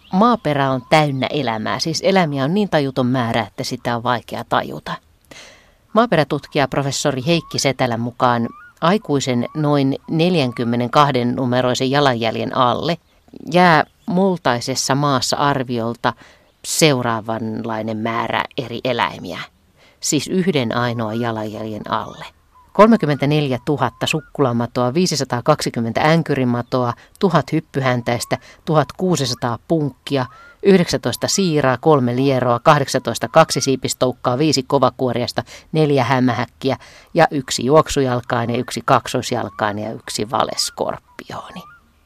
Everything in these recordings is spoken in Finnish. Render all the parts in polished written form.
Maaperä on täynnä elämää, siis elämiä on niin tajuton määrä, että sitä on vaikea tajuta. Maaperätutkija professori Heikki Setälän mukaan aikuisen noin 42 numeroisen jalanjäljen alle jää multaisessa maassa arviolta seuraavanlainen määrä eri eläimiä, siis yhden ainoan jalanjäljen alle. 34 000 sukkulamatoa, 520 änkyrimatoa, 1000 hyppyhäntäistä, 1600 punkkia, 19 siiraa, 3 lieroa, 18 kaksisiipistoukkaa, 5 kovakuoriasta, 4 hämähäkkiä ja 1 juoksujalkainen, 1 kaksoisjalkainen ja 1 valeskorpioni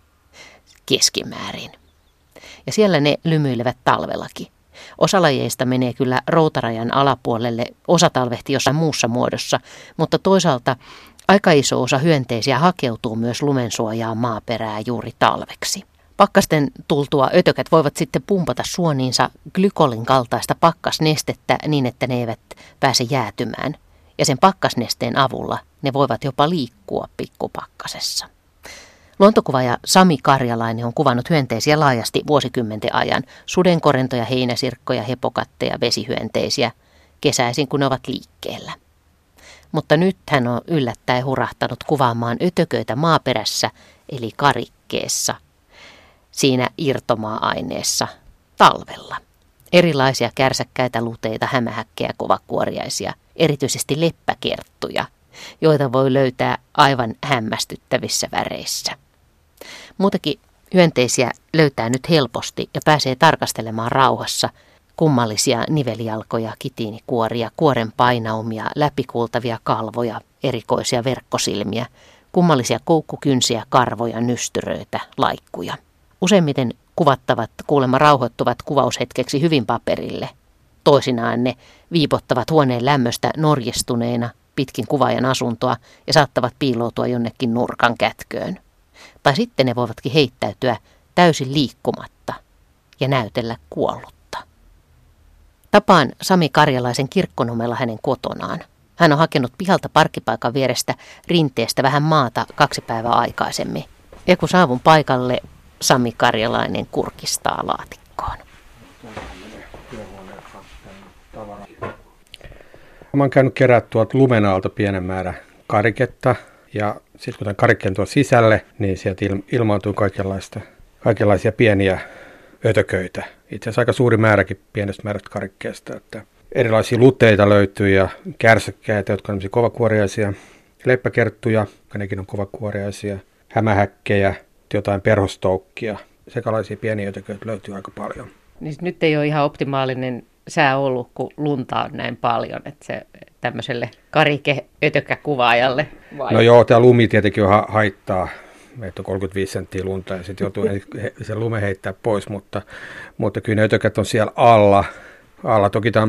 keskimäärin. Ja siellä ne lymyilevät talvellakin. Osa lajeista menee kyllä routarajan alapuolelle, osa talvehti jossain muussa muodossa, mutta toisaalta aika iso osa hyönteisiä hakeutuu myös lumensuojaan maaperää juuri talveksi. Pakkasten tultua ötökät voivat sitten pumpata suoniinsa glykolin kaltaista pakkasnestettä niin, että ne eivät pääse jäätymään. Ja sen pakkasnesteen avulla ne voivat jopa liikkua pikkupakkasessa. Luontokuvaaja Sami Karjalainen on kuvannut hyönteisiä laajasti vuosikymmenten ajan. Sudenkorentoja, heinäsirkkoja, hepokatteja, vesihyönteisiä, kesäisin kun ne ovat liikkeellä. Mutta nyt hän on yllättäen hurahtanut kuvaamaan ötököitä maaperässä, eli karikkeessa, siinä irtomaa-aineessa talvella. Erilaisia kärsäkkäitä luteita, hämähäkkejä, kovakuoriaisia, erityisesti leppäkerttuja, joita voi löytää aivan hämmästyttävissä väreissä. Muutakin hyönteisiä löytää nyt helposti ja pääsee tarkastelemaan rauhassa kummallisia nivelijalkoja, kitiinikuoria, kuoren painaumia, läpikuultavia kalvoja, erikoisia verkkosilmiä, kummallisia koukkukynsiä, karvoja, nystyröitä, laikkuja. Useimmiten kuvattavat kuulemma rauhoittuvat kuvaushetkeksi hyvin paperille. Toisinaan ne viipottavat huoneen lämmöstä norjestuneena pitkin kuvaajan asuntoa ja saattavat piiloutua jonnekin nurkan kätköön. Tai sitten ne voivatkin heittäytyä täysin liikkumatta ja näytellä kuollutta. Tapaan Sami Karjalaisen Kirkkonummella hänen kotonaan. Hän on hakenut pihalta parkkipaikan vierestä rinteestä vähän maata 2 päivää aikaisemmin. Ja kun saavun paikalle, Sami Karjalainen kurkistaa laatikkoon. Mä oon käynyt kerää tuolta lumen alta pienen määrän kariketta ja sitten kun tämän karikkeen tuon sisälle, niin sieltä ilmaantuu kaikenlaisia pieniä ötököitä. Itse asiassa aika suuri määräkin pienestä määrästä karikkeesta. Että erilaisia luteita löytyy ja kärsäkkäitä, jotka on kovakuoriaisia, leppäkerttuja, jotka nekin on kovakuoriaisia, hämähäkkejä, jotain perhostoukkia. Sekalaisia pieniä ötököitä löytyy aika paljon. Niin nyt ei ole ihan optimaalinen sää ollut, kun lunta on näin paljon, että se tämmöiselle karike-ötökkäkuvaajalle vai? No joo, tämä lumi tietenkin haittaa. Meitä on 35 senttiä lunta ja sitten joutuu sen lumen heittää pois, mutta kyllä ne ötökät on siellä alla. Toki tämä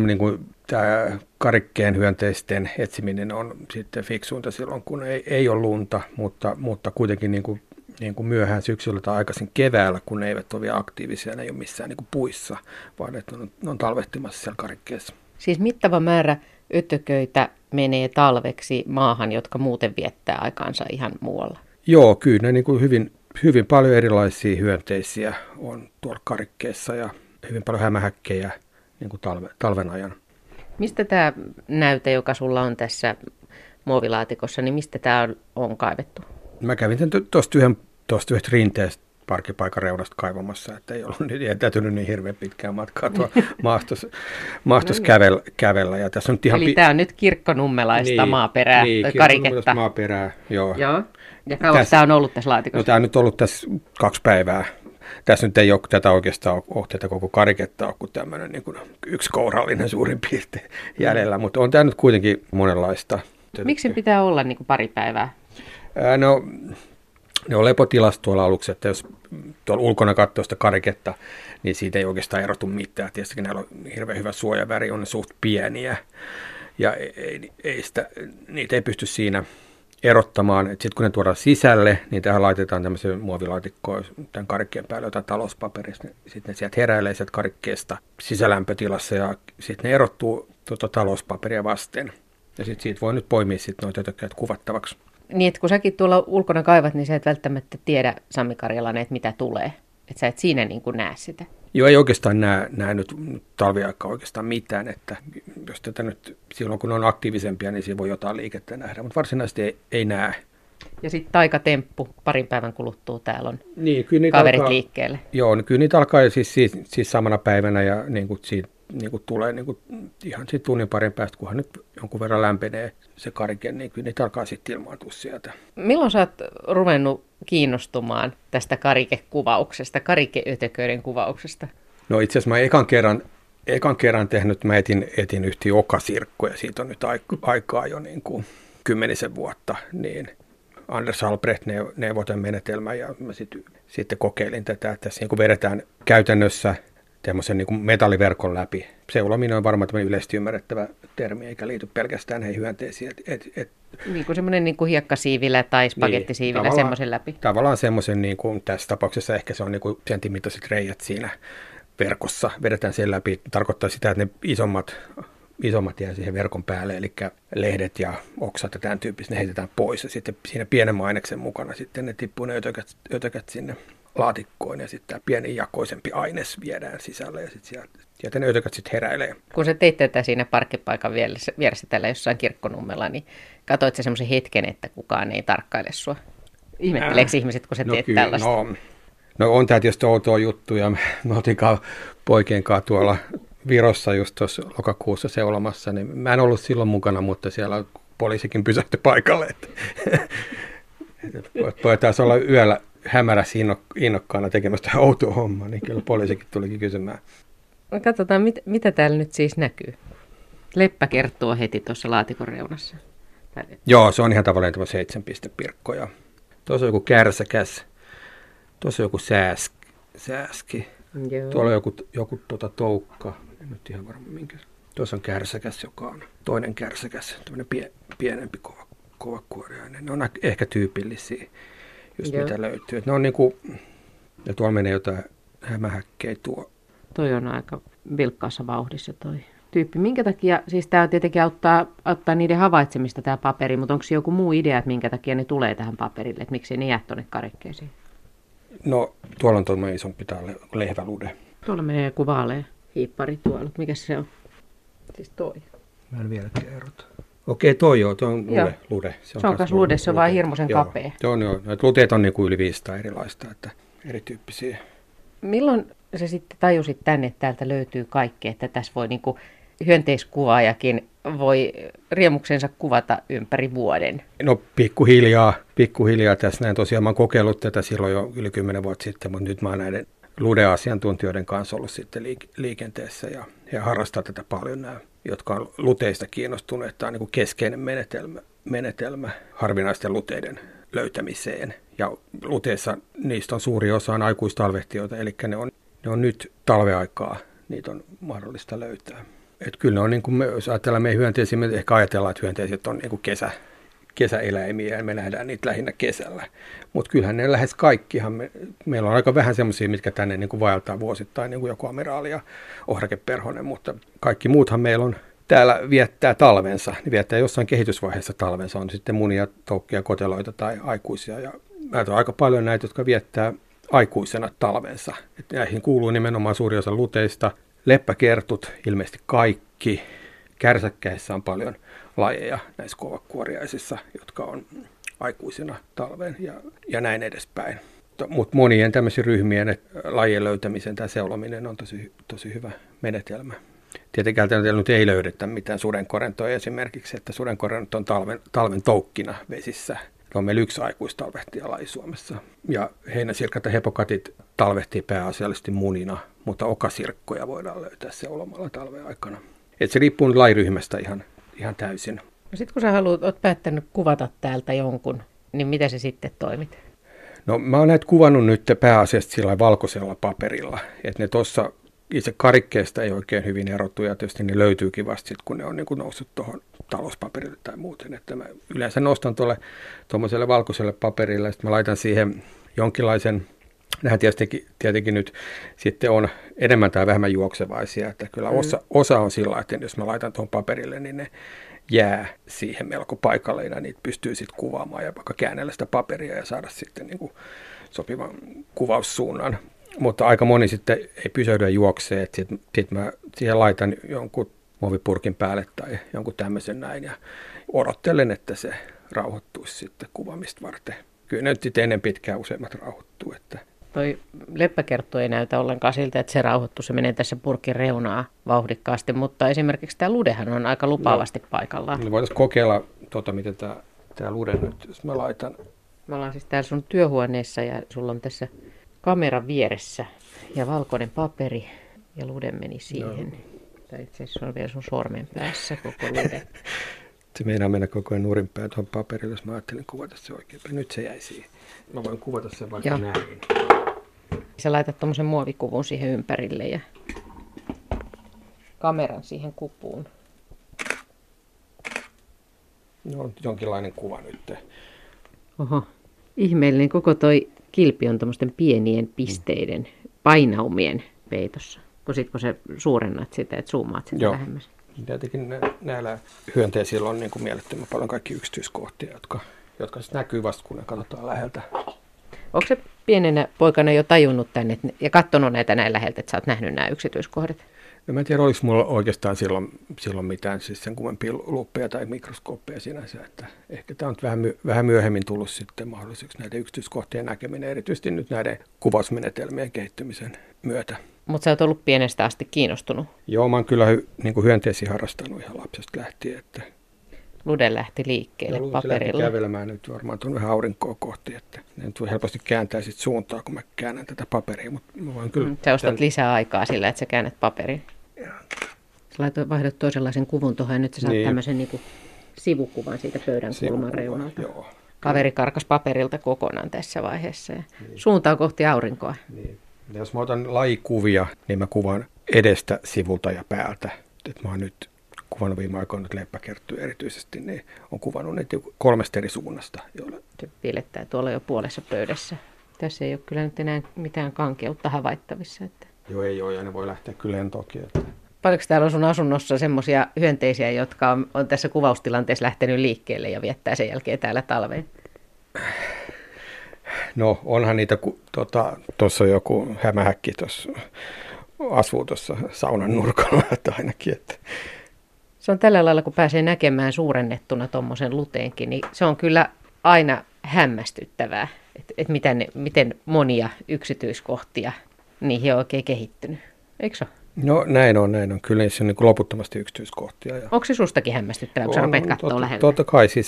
karikkeen hyönteisten etsiminen on sitten fiksuinta silloin, kun ei ole lunta, mutta kuitenkin niin kuin myöhään syksyllä tai aikaisin keväällä, kun ne eivät ole vielä aktiivisia, ne ei ole missään niin kuin puissa, vaan että ne on talvehtimassa siellä karikkeessa. Siis mittava määrä ötököitä menee talveksi maahan, jotka muuten viettää aikaansa ihan muualla. Joo, kyllä ne niin kuin hyvin paljon erilaisia hyönteisiä on tuolla karikkeessa ja hyvin paljon hämähäkkejä niin kuin talven ajan. Mistä tämä näyte, joka sulla on tässä muovilaatikossa, niin mistä tämä on kaivettu? Mä kävin tuosta yhdestä rinteestä parkkipaikan reunasta kaivamassa, että ei ollut jätätynyt niin hirveän pitkään matkaa tuolla maastos kävellä. Ja tässä on ihan eli tämä on nyt kirkkonummelaista maaperää, kariketta. Maaperää, joo. Ja kauan tämä on ollut tässä laatikossa? No tämä on nyt ollut tässä 2 päivää. Tässä nyt ei ole tätä oikeastaan ole tätä koko kariketta, ole kuin tämmöinen niin kuin yksi kourallinen suurin piirtein jäljellä, mutta on tämä nyt kuitenkin monenlaista. Miksi pitää olla niin kuin 2 päivää? No, ne on lepotilassa tuolla aluksi, että jos tuolla ulkona katsoo sitä kariketta, niin siitä ei oikeastaan erotu mitään. Tietysti näillä on hirveän hyvä suojaväri, on ne suht pieniä ja niitä ei pysty siinä erottamaan. Sitten kun ne tuodaan sisälle, niin tähän laitetaan tämmöiseen muovilaatikkoon tämän karikkeen päälle jotain talouspaperista. Sitten ne sieltä heräilee sieltä karikkeesta sisälämpötilassa ja sitten ne erottuu talouspaperia vasten. Ja sitten siitä voi nyt poimia sitten noita ötökkäitä kuvattavaksi. Niin, että kun säkin tuolla ulkona kaivat, niin sä et välttämättä tiedä, Sami Karjalainen, että mitä tulee. Että sä et siinä niin kuin näe sitä. Joo, ei oikeastaan näe nyt talviaikaa oikeastaan mitään, että jos tätä nyt silloin kun on aktiivisempia, niin siinä voi jotain liikettä nähdä, mutta varsinaisesti ei näe. Ja sitten taikatemppu, parin päivän kuluttua täällä on niin, kyllä kaverit liikkeelle. Joo, kyllä niitä alkaa siis samana päivänä ja niin kuin siitä niin kuin tulee niin kuin ihan siitä tunnin parin päästä, kunhan nyt jonkun verran lämpenee se karike, niin kyllä niitä alkaa sitten ilmaantua sieltä. Milloin sä oot ruvennut kiinnostumaan tästä karikekuvauksesta, karikeötököiden kuvauksesta? No itse asiassa mä ekan kerran tehnyt, mä etin yhtiä okasirkkoja, siitä on nyt aikaa jo niin kuin 10 vuotta, niin Anders Albrecht neuvoi tämän menetelmän ja mä sitten kokeilin tätä, että tässä niin kuin vedetään käytännössä tämmöisen niin kuin metalliverkon läpi. Seulominen on varmaan tämmöinen yleisesti ymmärrettävä termi, eikä liity pelkästään näihin hyönteisiin. Niin kuin semmoinen niin kuin hiekkasiivillä tai spagettisiivillä niin, semmoisen läpi. Tavallaan semmoisen, niin kuin tässä tapauksessa ehkä se on niin kuin senttimittaiset reijät siinä verkossa. Vedetään sen läpi. Tarkoittaa sitä, että ne isommat jää siihen verkon päälle, eli lehdet ja oksat ja tämän tyyppiset, ne heitetään pois. Ja sitten siinä pienen aineksen mukana sitten ne tippuu ne ötökät sinne laatikkoon ja sitten tämä pieni jakoisempi aines viedään sisälle ja sitten sieltä ne ötökät sitten heräilee. Kun sä teit tätä siinä parkkipaikan vieressä tällä jossain Kirkkonummella, niin katsoit sä semmoisen hetken, että kukaan ei tarkkaile sua? Ihmetteleekö ihmiset, kun sä teet tällaista? No on tämä tietysti outoa juttuja. Me oltiin poikien kanssa tuolla Virossa just tuossa lokakuussa seulomassa, niin mä en ollut silloin mukana, mutta siellä poliisikin pysähtyi paikalle. Voi taas olla yöllä hämärässä innokkaana tekemästä outoa hommaa, niin kyllä poliisikin tulikin kysymään. No katsotaan, mitä täällä nyt siis näkyy. Leppä kertoo heti tuossa laatikon reunassa. Joo, se on ihan tavallinen tämä 7-pistepirkko. Ja tuossa on joku kärsäkäs, tuossa on joku sääski. Joo. Tuolla on joku toukka, en nyt ihan varma minkä. Tuossa on kärsäkäs, joka on toinen kärsäkäs, tämmöinen pienempi kovakuoriainen. Ne on ehkä tyypillisiä, just mitä löytyy. Ne on niinku, ja tuolla menee jotain hämähäkkejä tuo. Toi on aika vilkkaassa vauhdissa toi tyyppi. Minkä takia, siis tämä tietenkin auttaa niiden havaitsemista tämä paperi, mutta onko se joku muu idea, että minkä takia ne tulee tähän paperille, että miksi ne jää tuonne karikkeisiin? No tuolla on tuollainen isompi lehvälude. Tuolla menee joku vaalea hiippari tuolla. Mikä se on? Siis toi. Mä en vieläkään erota. Okei, toi on lude. Se on myös lude, se on vaan hirmuisen kapea. Joo. Luteet on niinku yli 500 erilaista, että erityyppisiä. Milloin sä sitten tajusit tänne, että täältä löytyy kaikkea, että tässä voi niinku hyönteiskuvaajakin voi riemuksensa kuvata ympäri vuoden? No pikkuhiljaa tässä näin. Tosiaan mä oon kokeillut tätä silloin jo yli 10 vuotta sitten, mutta nyt mä oon näiden lude-asiantuntijoiden kanssa ollut sitten liikenteessä ja he harrastaa tätä paljon nämä, jotka on luteista kiinnostuneet. Tämä on niin kuin keskeinen menetelmä harvinaisten luteiden löytämiseen. Ja luteissa niistä on suuri osa on aikuistalvehtijoita, eli ne on nyt talveaikaa, niitä on mahdollista löytää. Että kyllä ne on, niin kuin jos ajatellaan meidän hyönteisiä, me ehkä ajatellaan, että hyönteiset on niin kuin kesäeläimiä ja me nähdään niitä lähinnä kesällä. Mutta kyllähän ne lähes kaikkihan, meillä on aika vähän semmoisia, mitkä tänne niin kuin vaeltaa vuosittain, niin kuin joku amiraali ja ohrakeperhonen, mutta kaikki muuthan meillä on täällä viettää talvensa, niin viettää jossain kehitysvaiheessa talvensa, on sitten munia, toukkia, koteloita tai aikuisia. Ja näitä on aika paljon näitä, jotka viettää aikuisena talvensa. Et näihin kuuluu nimenomaan suuri osa luteista, leppäkertut, ilmeisesti kaikki. Kärsäkkäissä on paljon lajeja näissä kovakuoriaisissa, jotka on aikuisina talven ja näin edespäin. Mutta monien tämmöisen ryhmien lajien löytämisen tai seulominen on tosi hyvä menetelmä. Tietenkään täällä nyt ei löydetä mitään sudenkorentoja esimerkiksi, että sudenkorento on talven toukkina vesissä. On meillä yksi aikuistalvehtijalaji Suomessa. Ja heinäsirkat ja hepokatit talvehtii pääasiallisesti munina, mutta okasirkkoja voidaan löytää seulomalla talven aikana. Et se riippuu nyt lajiryhmästä ihan täysin. No sitten kun sä oot päättänyt kuvata täältä jonkun, niin miten se sitten toimit? No mä oon näitä kuvannut nyt pääasiassa sillä valkoisella paperilla, että ne tuossa itse karikkeesta ei oikein hyvin erottu ja tietysti ne löytyykin vasta sitten, kun ne on niin kuin noussut tuohon talouspaperille tai muuten. Että mä yleensä nostan tuollaiselle valkoiselle paperille ja sitten mä laitan siihen jonkinlaisen, nämähän tietenkin nyt sitten on enemmän tai vähemmän juoksevaisia, että kyllä osa on sillä, että jos mä laitan tuohon paperille, niin ne jää siihen melko paikalle ja niitä pystyy sitten kuvaamaan ja vaikka käännellä sitä paperia ja saada sitten niin kuin sopivan kuvaussuunnan. Mutta aika moni sitten ei pysähdy juoksee, että sit mä siihen laitan jonkun muovipurkin päälle tai jonkun tämmöisen näin ja odottelen, että se rauhoittuisi sitten kuvaamista varten. Kyllä ne nyt ennen pitkään useimmat rauhoittuu. Että. Toi leppäkerttu ei näytä ollenkaan siltä, että se rauhoittuu, se menee tässä purkin reunaa vauhdikkaasti, mutta esimerkiksi tämä ludehan on aika lupaavasti paikallaan. Niin voitaisiin kokeilla, miten tämä lude nyt, jos mä laitan. Me ollaan siis täällä sun työhuoneessa ja sulla on tässä kamera vieressä ja valkoinen paperi ja lude meni siihen. Tai itse asiassa on vielä sun sormen päässä koko lude. Se meinaa mennä koko ajan nurin päin tuohon paperille, jos mä ajattelin kuvata se oikein. Nyt se jäi siihen. Mä voin kuvata sen vaikka näin. Sä laitat tommosen muovikuvun siihen ympärille ja kameran siihen kupuun. No jonkinlainen kuva nyt. Oho. Ihmeellinen koko toi kilpi on tommosten pienien pisteiden, painaumien peitossa. Kun sä suurennat sitä, että zoomaat sitä lähemmäs. Tietenkin näillä hyönteisillä on niin kuin mielettömän paljon kaikki yksityiskohtia, jotka sitten näkyy vasta, kun ne katsotaan läheltä. Onko se pienenä poikana jo tajunnut tänne ja katsonut näitä näin läheltä, että sä oot nähnyt nämä yksityiskohdat? No mä en tiedä, oliko mulla oikeastaan silloin mitään siis sen kummempia luuppeja tai mikroskooppeja sinänsä. Että ehkä tämä on vähän myöhemmin tullut sitten mahdolliseksi näiden yksityiskohtien näkeminen, erityisesti nyt näiden kuvausmenetelmien kehittymisen myötä. Mutta sä oot ollut pienestä asti kiinnostunut? Joo, mä oon kyllä niin kuin hyönteisiä harrastanut ihan lapsesta lähtien. Että. Lude lähti liikkeelle paperilla. Se lähti kävelemään nyt varmaan tuonne vähän aurinkoa kohti, että ne nyt helposti kääntää sit suuntaa, kun mä käännän tätä paperia. Mutta mä voin kyllä sä ostat lisää aikaa sillä, että sä käännät paperin. Sä vaihdat toisenlaisen kuvun tuohon ja nyt sä saat tämmöisen niin kuin sivukuvan siitä pöydän kulman reunalta. Joo. Kaveri karkas paperilta kokonaan tässä vaiheessa ja suuntaa kohti aurinkoa. Niin. Ja jos mä otan lajikuvia, niin mä kuvan edestä, sivulta ja päältä. Et mä oon nyt kuvannut viime aikoina nyt leppäkerttuja erityisesti, niin on kuvannut niitä 3 eri suunnasta. Se piilettää tuolla jo puolessa pöydässä. Tässä ei ole kyllä nyt enää mitään kankeutta havaittavissa. Että. Joo, ei ole, ja ne voi lähteä kyllä lentoonkin. Että. Paljonko täällä on sun asunnossa semmoisia hyönteisiä, jotka on tässä kuvaustilanteessa lähtenyt liikkeelle ja viettää sen jälkeen täällä talveen? No onhan niitä, tuossa on joku hämähäkki tuossa, asuu tuossa saunan nurkalla ainakin. Että. Se on tällä lailla, kun pääsee näkemään suurennettuna tuommoisen luteenkin, niin se on kyllä aina hämmästyttävää, että miten monia yksityiskohtia niihin on oikein kehittynyt. Eikö se ole? No näin on. Kyllä niissä on niin kuin loputtomasti yksityiskohtia. Onko se sustakin hämmästyttävää, kun sä rupeat katsoa läheltä? Totta kai siis.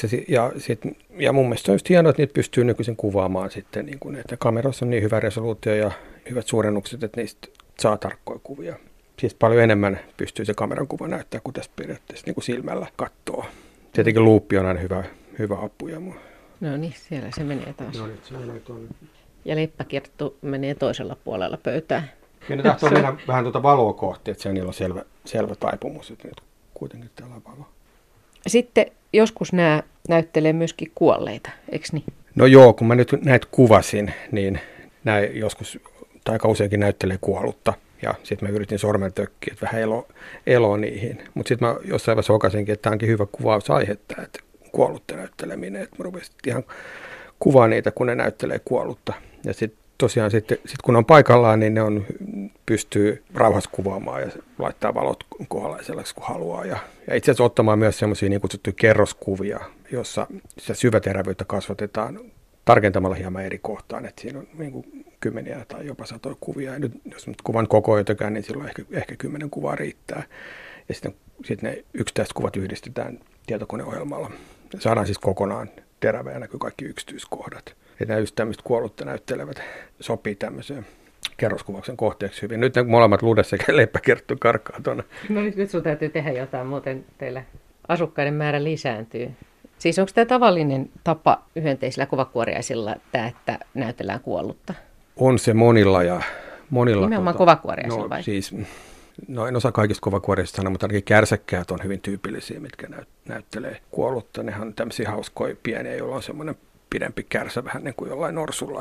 Ja mun mielestä on just hienoa, että niitä pystyy nykyisin kuvaamaan sitten, niin kuin, että kamerassa on niin hyvä resoluutio ja hyvät suurennukset, että niistä saa tarkkoja kuvia. Siis paljon enemmän pystyy se kameran kuva näyttää, kuin tässä periaatteessa niin kuin silmällä katsoo. Tietenkin luuppi on aina hyvä apu. No niin, siellä se menee taas. No nyt se menee tuonne. Ja leppäkerttu menee toisella puolella pöytää. Ja ne tahtoo mennä vähän valoa kohti, että niillä on selvä taipumus, että nyt kuitenkin täällä on valo. Sitten joskus nämä näyttelee myöskin kuolleita, eikö niin? No joo, kun mä nyt näitä kuvasin, niin nämä joskus tai aika useinkin näyttelee kuollutta. Ja sitten mä yritin sormen tökkiä, että vähän eloa niihin. Mutta sitten mä jossain vaiheessa okasinkin, että tämä onkin hyvä kuvausaihe, että kuollutta näytteleminen. Että mä rupesin ihan kuvaa niitä, kun ne näyttelee kuollutta. Ja sitten tosiaan sitten kun on paikallaan, niin ne pystyy rauhassa kuvaamaan ja laittaa valot kohdalle sellaiseksi kuin haluaa. Ja itse asiassa ottamaan myös semmoisia niin kutsuttuja kerroskuvia, jossa sitä syväterävyyttä kasvatetaan tarkentamalla hieman eri kohtaan. Että siinä on niin kuin 10 tai jopa 100 kuvia. Ja nyt, jos nyt kuvan koko jotakin, niin silloin ehkä 10 kuvaa riittää. Ja sitten ne yksittäiset kuvat yhdistetään tietokoneohjelmalla. Saadaan siis kokonaan terävä ja näkyy kaikki yksityiskohdat. Että nämä just tämmöiset kuollutta näyttelevät sopii tämmöiseen kerroskuvauksen kohteeksi hyvin. Nyt ne molemmat ludes sekä leppäkerttu karkaa tuonne. No nyt sun täytyy tehdä jotain, muuten teillä asukkaiden määrä lisääntyy. Siis onko tämä tavallinen tapa hyönteisillä kovakuoriaisilla, että näytellään kuollutta? On se monilla. Nimenomaan kovakuoriaisilla vai? Siis, en osaa kaikista kovakuoriaisista sanoa, mutta ainakin kärsäkkäät on hyvin tyypillisiä, mitkä näyttelee kuollutta. Nehän on tämmöisiä hauskoja pieniä, joilla on semmoinen pidempi kärsä vähän niin kuin jollain norsulla.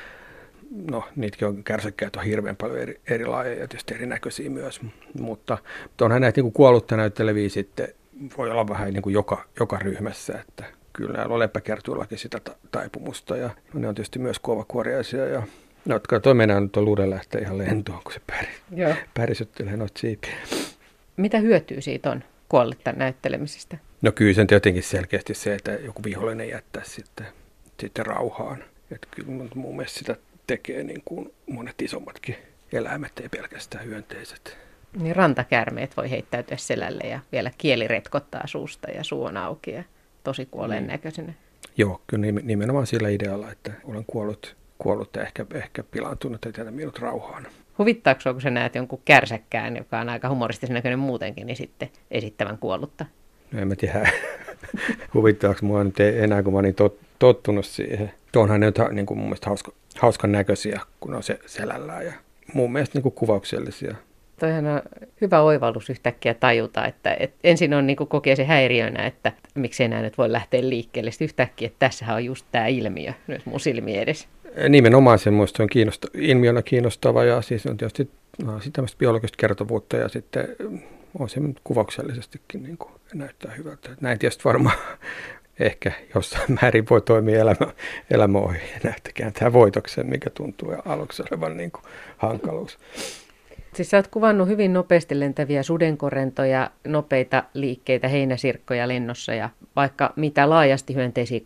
No, niitäkin on kärsäkkäät on hirveän paljon eri lajeja ja tietysti erinäköisiä myös. Mutta onhan näitä niin kuin kuollutta näytteleviä sitten, voi olla vähän niin kuin joka ryhmässä, että kyllä näillä on leppäkertuillakin sitä taipumusta ja ne on tietysti myös kovakuoriaisia ja No, toi mennään nyt tuon luuden lähtee ihan lentoon, kun se Joo. pärisyttelee noita siipiä. Mitä hyötyä siitä on kuolletta näyttelemisestä? No kyllä se on jotenkin selkeästi se, että joku vihollinen jättää sitten rauhaan. Että kyllä mun mielestä sitä tekee niin kuin monet isommatkin eläimet, ei pelkästään hyönteiset. Niin rantakäärmeet voi heittäytyä selälle ja vielä kieli retkottaa suusta ja suu on auki ja tosi kuolleen näköisenä. Joo, kyllä nimenomaan sillä idealla, että olen kuollut ja ehkä pilaantunut ja jätä minut rauhaan. Huvittaako sinua, kun sä näet jonkun kärsäkkään, joka on aika humoristisen näköinen muutenkin, niin sitten esittävän kuollutta? No en mä tiedä, huvittaako mua nyt enää, kun mä niin tottunut siihen. Onhan ne niin kuin mun mielestä hauskan näköisiä, kun on se selällään ja mun mielestä niin kuin kuvauksellisia. Toihan on hyvä oivallus yhtäkkiä tajuta, että ensin on niin kuin kokee se häiriönä, että miksei nämä nyt voi lähteä liikkeelle. Sitten yhtäkkiä, että tässähän on just tämä ilmiö nyt mun silmiin edes. Nimenomaan semmoista on ilmiönä kiinnostava ja siis on tietysti tämmöistä biologista kertovuutta ja sitten on se kuvauksellisestikin niin kuin näyttää hyvältä. Näin tietysti varmaan ehkä jossain määrin voi toimia elämä ohi ja näyttäkään tämä voitoksen, mikä tuntuu ja aluksi olevan niin kuin hankaluus. Siis sä oot kuvannut hyvin nopeasti lentäviä sudenkorentoja, nopeita liikkeitä, heinäsirkkoja lennossa ja vaikka mitä laajasti hyönteisiä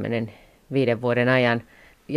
25 vuoden ajan. Ja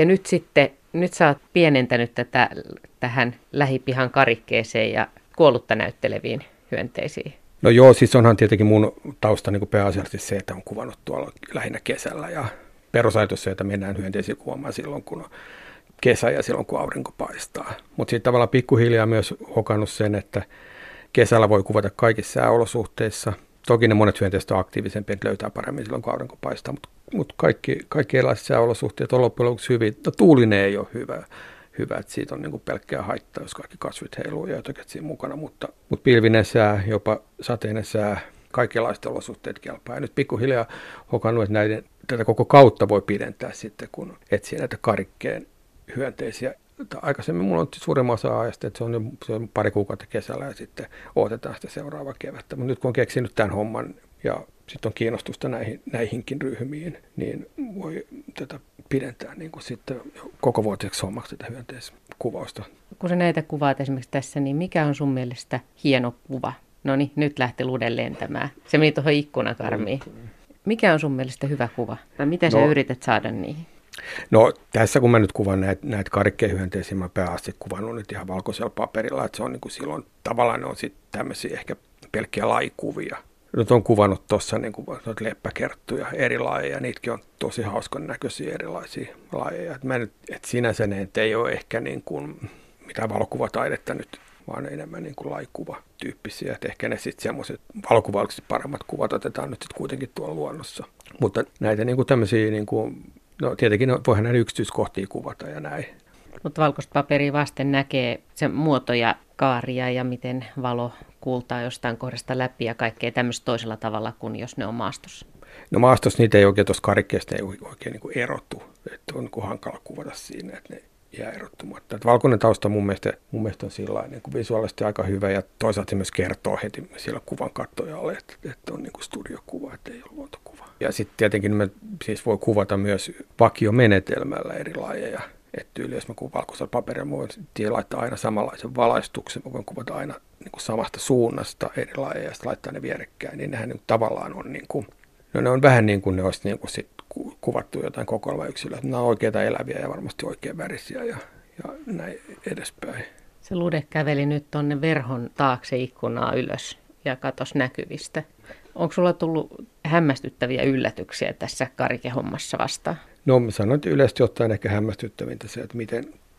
nyt sä oot pienentänyt tätä tähän lähipihan karikkeeseen ja kuollutta näytteleviin hyönteisiin. No joo, siis onhan tietenkin mun tausta niin kuin pääasiallisesti se, että on kuvannut tuolla lähinnä kesällä ja perusajatus se, että mennään hyönteisiä kuvaamaan silloin, kun on kesä ja silloin, kun aurinko paistaa. Mutta sitten tavallaan pikkuhiljaa myös hokannut sen, että kesällä voi kuvata kaikissa sääolosuhteissa. Toki ne monet hyönteiset on aktiivisempia, että löytää paremmin silloin, kun aurinko paistaa, mutta kaikki erilaiset sääolosuhteet on loppujen lopuksi hyvin. No tuulinen ei ole hyvä, että siitä on niin kuin pelkkää haittaa, jos kaikki kasvit heiluu ja jotakin siinä mukana, mutta pilvinen sää, jopa sateinen sää, kaikenlaiset olosuhteet kelpaa. Ja nyt pikkuhiljaa hokannut, että tätä koko kautta voi pidentää sitten, kun etsii näitä karikkeen hyönteisiä. Aikaisemmin mulla on suurimman osa ajasta, että se on pari kuukautta kesällä ja sitten odotetaan sitä seuraavaa kevättä. Mutta nyt kun on keksinyt tämän homman ja sitten on kiinnostusta näihinkin ryhmiin, niin voi tätä pidentää niin kuin sitten koko vuotiseksi hommaksi tätä hyönteiskuvausta. Kun sä näitä kuvaat esimerkiksi tässä, niin mikä on sun mielestä hieno kuva? No niin, nyt lähti lude lentämään. Se meni tuohon ikkunakarmiin. Mikä on sun mielestä hyvä kuva? Tai mitä sä yrität saada niihin? No tässä kun mä nyt kuvan näitä karikkeenhyönteisiä, mä pääasti kuvannut nyt ihan valkoisella paperilla, että se on niin kuin silloin tavallaan ne on sitten tämmöisiä ehkä pelkkiä lajikuvia. Nyt on kuvannut tuossa niin kuin leppäkerttuja eri lajeja, niitäkin on tosi hauskan näköisiä erilaisia lajeja. Että sinänsä ne ei ole ehkä niin kuin mitään valokuvataidetta nyt, vaan enemmän niin kuin lajikuvatyyppisiä. Että ehkä ne sitten semmoiset valokuvallisesti paremmat kuvat otetaan nyt sitten kuitenkin tuolla luonnossa. Mutta näitä niin kuin tämmöisiä, niin kuin, no tietenkin voihan näin yksityiskohtia kuvata ja näin. Mutta valkoista paperia vasten näkee se muotoja, kaaria ja miten valo kuultaa jostain kohdasta läpi ja kaikkea tämmöistä toisella tavalla kuin jos ne on maastossa. No maastossa niitä ei oikein tuossa karikkeesta ei oikein niin kuin erotu. Että on niin kuin hankala kuvata siinä, että ne jää erottumatta. Että valkoinen tausta mun mielestä on sillain niin kuin visuaalisesti aika hyvä ja toisaalta se myös kertoo heti siellä kuvan kattojalle, että on niin kuin studiokuva, että ei ole luontokuva. Ja sitten tietenkin me siis voi kuvata myös vakiomenetelmällä eri lajeja. Että jos mä kuvan valkoisella paperilla, mä voin laittaa aina samanlaisen valaistuksen, mä voin kuvata aina niin kuin samasta suunnasta eri lajeja ja sitten laittaa ne vierekkäin, niin nehän niin tavallaan on niin kuin, no ne on vähän niin kuin ne olisi niin kuin sit kuvattu jotain kokoelmayksilöä. Nämä on oikeita eläviä ja varmasti oikein värisiä ja näin edespäin. Se lude käveli nyt tuonne verhon taakse ikkunaa ylös ja katos näkyvistä. Onko sulla tullut hämmästyttäviä yllätyksiä tässä karikehommassa vastaan? No mä sanoin, että yleisesti ottaen ehkä hämmästyttävintä se, että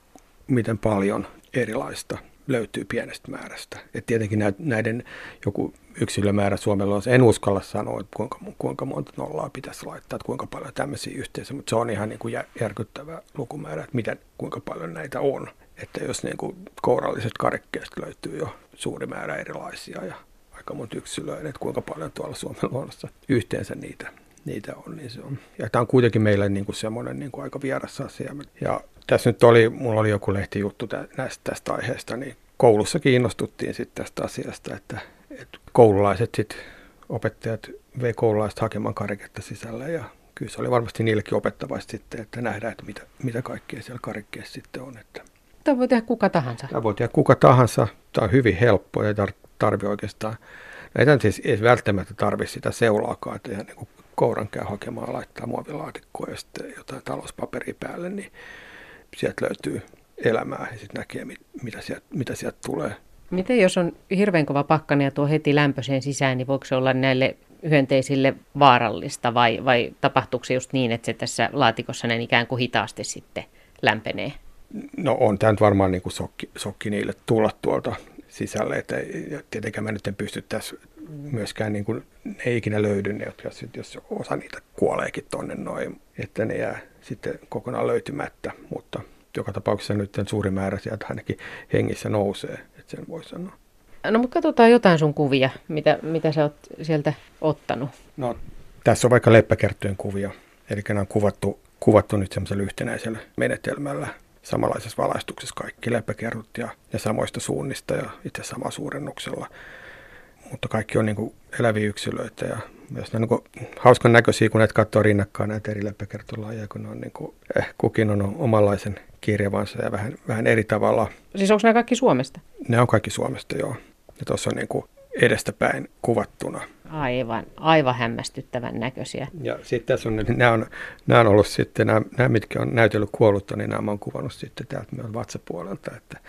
miten paljon erilaista löytyy pienestä määrästä. Et tietenkin näiden joku yksilömäärä Suomella on, en uskalla sanoa, että kuinka monta nollaa pitäisi laittaa, että kuinka paljon tämmöisiä yhteensä, mutta se on ihan niin kuin järkyttävä lukumäärä, että kuinka paljon näitä on. Että jos niin kuin kouralliset karikkeesta löytyy jo suuri määrä erilaisia ja aika monta yksilöä, että kuinka paljon tuolla Suomen luonnossa yhteensä niitä on, niin se on. Ja tämä on kuitenkin meille niin kuin semmoinen niin kuin aika vieras asia. Ja tässä nyt mulla oli joku lehtijuttu tästä aiheesta, niin koulussa kiinnostuttiin sitten tästä asiasta, että koululaiset sitten, opettajat vei koululaiset hakemaan kariketta sisällä ja kyllä se oli varmasti niillekin opettavaista sitten, että nähdään, että mitä kaikkea siellä karikkeessa sitten on. Että tämä voi tehdä kuka tahansa? Tämä voi tehdä kuka tahansa. Tämä on hyvin helppo ja ei tarvitse oikeastaan. Ei tämän siis ei välttämättä tarvitse sitä seulaakaan, että ihan niin kuin kouran käy hakemaan, laittaa muovilaatikkoon ja sitten jotain talouspaperia päälle, niin sieltä löytyy elämää ja sitten näkee, mitä sieltä tulee. Miten jos on hirveän kova pakkanen ja tuo heti lämpöiseen sisään, niin voiko se olla näille hyönteisille vaarallista vai tapahtuuko se just niin, että se tässä laatikossa näin ikään kuin hitaasti sitten lämpenee? No on tämä nyt varmaan niin kuin sokki niille tulla tuolta sisälle, että tietenkään mä nyt en pystyttäisi myöskään, niin kuin, ne ei ikinä löydy, ne, jos osa niitä kuoleekin tonne noin, että ne jää sitten kokonaan löytymättä, mutta joka tapauksessa nyt suuri määrä sieltä ainakin hengissä nousee, että sen voi sanoa. No mutta katsotaan jotain sun kuvia, mitä sä oot sieltä ottanut. No tässä on vaikka leppäkerttujen kuvia, eli nämä on kuvattu nyt semmoisella yhtenäisellä menetelmällä, samanlaisessa valaistuksessa kaikki leppäkertut ja samoista suunnista ja itse samalla suurennuksella. Mutta kaikki on niin kuin eläviä yksilöitä ja myös ne on niin hauskan näköisiä, kun näitä katsoo rinnakkain näitä eri leppäkerttolajeja, kun ne on niin kuin, kukin on omanlaisen kirjavansa ja vähän eri tavalla. Siis onko nämä kaikki Suomesta? Ne on kaikki Suomesta, joo. Ja tuossa on niin kuin edestäpäin kuvattuna. Aivan hämmästyttävän näköisiä. Ja sitten tässä on, nämä on ollut sitten, nämä mitkä on näytellyt kuollutta, niin nämä on kuvannut sitten täältä meidän vatsapuolelta, että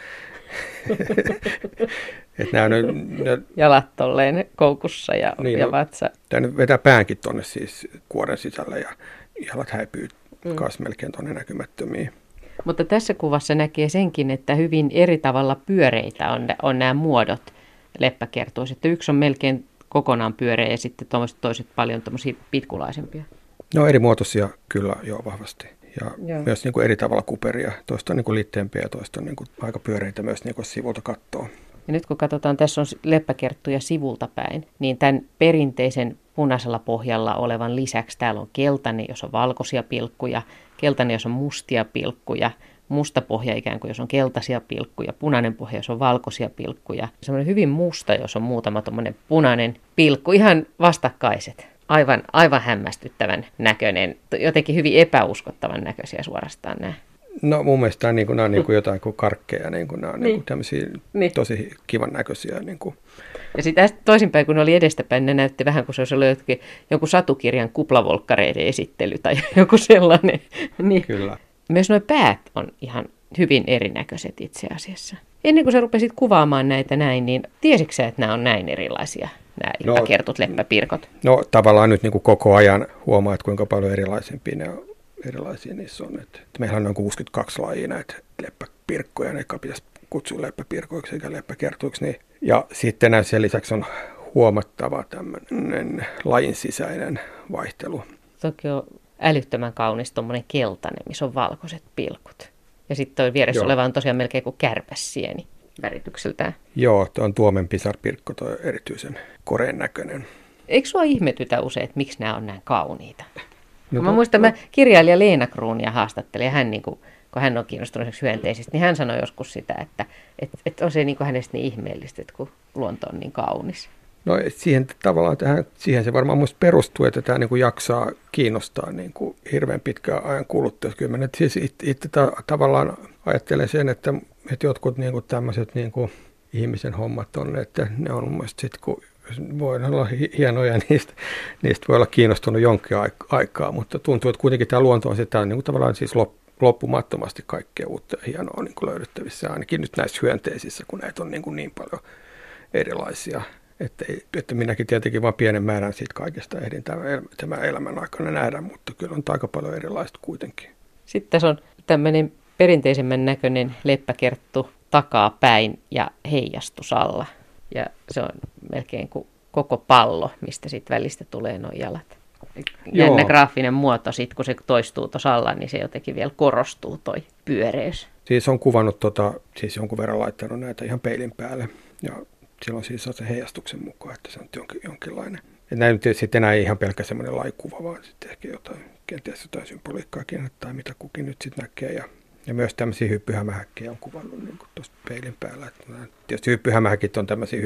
jalat tolleen koukussa ja vatsa. Tämä nyt vetää päänkin tuonne siis kuoren sisälle ja jalat häipyy kanssa melkein tuonne näkymättömiin. Mutta tässä kuvassa näkee senkin, että hyvin eri tavalla pyöreitä on nämä muodot leppäkertuissa. Että yksi on melkein kokonaan pyöreä ja sitten toiset paljon tuommoisia pitkulaisempia. No eri muotoisia kyllä jo vahvasti. Ja myös niin kuin eri tavalla kuperia. Toista on niin kuin litteempiä ja toista on niin kuin aika pyöreitä myös niin kuin sivulta kattoo. Ja nyt kun katsotaan, tässä on leppäkerttuja sivulta päin, niin tämän perinteisen punaisella pohjalla olevan lisäksi täällä on keltainen, jos on valkoisia pilkkuja, keltainen, jos on mustia pilkkuja, musta pohja ikään kuin, jos on keltaisia pilkkuja, punainen pohja, jos on valkoisia pilkkuja. Semmoinen hyvin musta, jos on muutama tommoinen punainen pilkku, ihan vastakkaiset. Aivan hämmästyttävän näköinen, jotenkin hyvin epäuskottavan näköisiä suorastaan nämä. No mun mielestä nämä on niin kuin jotain kuin karkkeja, niin kuin nämä on niin kuin tämmöisiä tosi kivan näköisiä. Niin kuin. Ja sitten toisinpäin, kun ne oli edestäpäin, ne näytti vähän kuin se olisi ollut joku satukirjan kuplavolkkareiden esittely tai joku sellainen. Niin. Kyllä. Myös nuo päät on ihan hyvin erinäköiset itse asiassa. Ennen kuin sä rupesit kuvaamaan näitä näin, niin tiesitkö sä, että nämä on näin erilaisia, nämä leppäkertut, leppäpirkot? No tavallaan nyt niin kuin koko ajan huomaa, että kuinka paljon erilaisempia ne on. Erilaisia niissä on. Että meillä on noin 62 lajia näitä leppäpirkkoja, ne pitäisi kutsua leppäpirkoiksi eikä leppäkertuiksi. Niin. Ja sitten näissä lisäksi on huomattava tämmöinen lajin sisäinen vaihtelu. Toki on älyttömän kaunis tuommoinen keltainen, missä on valkoiset pilkut. Ja sitten tuo vieressä oleva on tosiaan melkein kuin kärpäsieni väritykseltään. Joo, tuo on Tuomen pisarpirkko, tuo on erityisen koreen näköinen. Eikö sua ihmetytä usein, että miksi nämä on näin kauniita? No, mä muistan, mä kirjailija Leena Kruunia haastattelin ja hän, niin kun hän on kiinnostunut hyönteisistä, niin hän sanoi joskus sitä, että on se niin hänestä niin ihmeellistä, että kun luonto on niin kaunis. No siihen tavallaan siihen se varmaan muista perustuu, että tämä niin kuin jaksaa kiinnostaa niin kuin hirveän pitkään ajan kuluttua. Kyllä mä nyt siis itse tavallaan ajattelen sen, että jotkut niin kuin tämmöiset niin kuin ihmisen hommat on, että ne on mun mielestä sitten, kun voi olla hienoja ja niistä voi olla kiinnostunut jonkin aikaa, mutta tuntuu, että kuitenkin tämä luonto on sitä niin kuin tavallaan siis loppumattomasti kaikkea uutta ja hienoa niin kuin löydettävissä, ainakin nyt näissä hyönteisissä, kun näitä on niin paljon erilaisia. Että minäkin tietenkin vain pienen määrän siitä kaikesta ehdin tämän elämän aikana nähdä, mutta kyllä on aika paljon erilaista kuitenkin. Sitten tässä on tämmöinen perinteisemmän näköinen leppäkerttu takaa päin ja heijastus alla. Ja se on melkein kuin koko pallo, mistä sitten välistä tulee nuo jalat. Jännä graafinen muoto, sit kun se toistuu tuossa alla, niin se jotenkin vielä korostuu toi pyöreys. Siis on kuvannut siis jonkun verran laittanut näitä ihan peilin päälle ja silloin siis on se heijastuksen mukaan, että se on jonkinlainen. Että näin nyt sitten enää ei ihan pelkkä semmoinen laikuva, vaan sitten ehkä kenties jotain symboliikkaakin tai mitä kukin nyt sitten näkee. Ja myös tämmöisiä hyppyhämähäkkejä on kuvannut niin tuossa peilin päällä. Että tietysti hyppyhämähäkit on tämmöisiä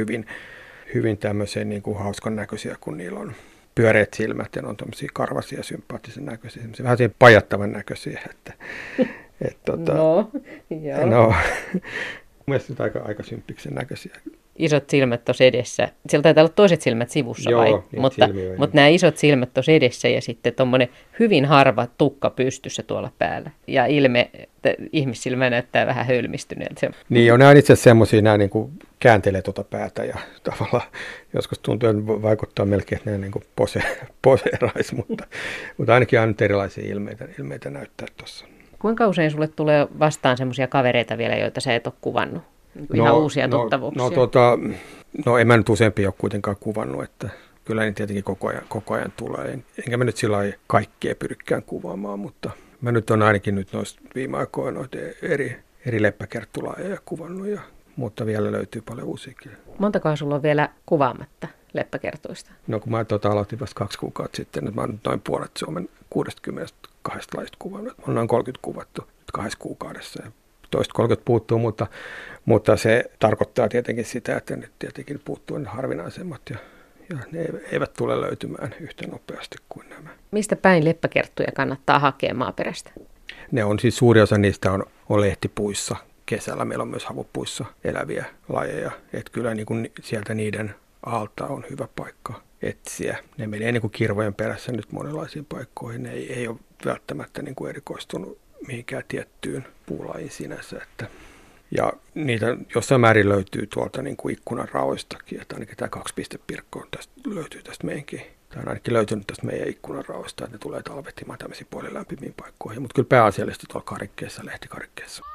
hyvin tämmöisiä niin kuin hauskan näköisiä, kun niillä on pyöreät silmät ja ne on tämmöisiä karvasia, sympaattisen näköisiä, vähän siihen pajattavan näköisiä. No, joo. No, mielestäni aika symppiksen näköisiä. Isot silmät tuossa edessä. Siellä taitaa olla toiset silmät sivussa Joo, vai? Mutta nämä isot silmät tuossa edessä ja sitten tuommoinen hyvin harva tukka pystyssä tuolla päällä. Ja ihmissilmä näyttää vähän hölmistyneeltä. Niin, nämä on itse asiassa semmoisia, nämä niin kuin kääntelee tuota päätä ja tavallaan joskus tuntuu, että vaikuttaa melkein, että ne niin kuin poseeraisi, mutta ainakin on nyt erilaisia ilmeitä näyttää tuossa. Kuinka usein sulle tulee vastaan semmoisia kavereita vielä, joita sä et ole kuvannut? Ihan uusia tuttavuuksia. No en mä nyt useampia ole kuitenkaan kuvannut, että kyllä niin tietenkin koko ajan tulee. Enkä mä nyt sillä lailla kaikkea pyrikään kuvaamaan, mutta mä nyt on ainakin nyt noista viime aikoina noita eri leppäkerttulajeja kuvannut, mutta vielä löytyy paljon uusiakin. Montako sulla on vielä kuvaamatta leppäkertuista? No kun mä aloitin vasta 2 kuukautta sitten, että mä oon noin puolet Suomen 62 lajista kuvannut. Mä oon noin 30 kuvattu 2 kuukaudessa ja toista 30 puuttuu, mutta se tarkoittaa tietenkin sitä, että nyt tietenkin puuttuu ne harvinaisemmat ja ne eivät tule löytymään yhtä nopeasti kuin nämä. Mistä päin leppäkerttuja kannattaa hakea maaperästä? Ne on siis suuri osa niistä on lehtipuissa. Kesällä meillä on myös havupuissa eläviä lajeja, että kyllä niin kuin sieltä niiden alta on hyvä paikka etsiä. Ne menee niin kuin kirvojen perässä nyt monenlaisiin paikkoihin. Ne ei ole välttämättä niin kuin erikoistunut mihinkään tiettyyn puulajiin sinänsä. Ja niitä jossain määrin löytyy tuolta niin kuin ikkunan raoistakin, että ainakin tämä 2-pistepirkko löytyy tästä meidänkin. Tämä on ainakin löytynyt tästä meidän ikkunan raoista, että ne tulee talvehtimaan tämmöisiin puolilämpimiin paikkoihin, mutta kyllä pääasiallisesti tuolla karikkeessa, lehtikarikkeessa.